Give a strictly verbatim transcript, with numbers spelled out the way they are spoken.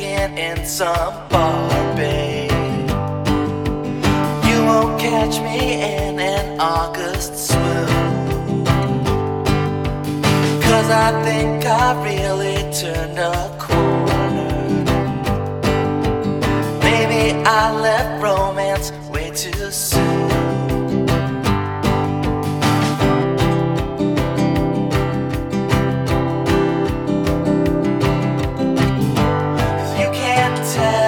drinking in some bar, babe. You won't catch me in an August swoon, 'cause I think I really turned a corner. Maybe I left romance way too soon. You can't tell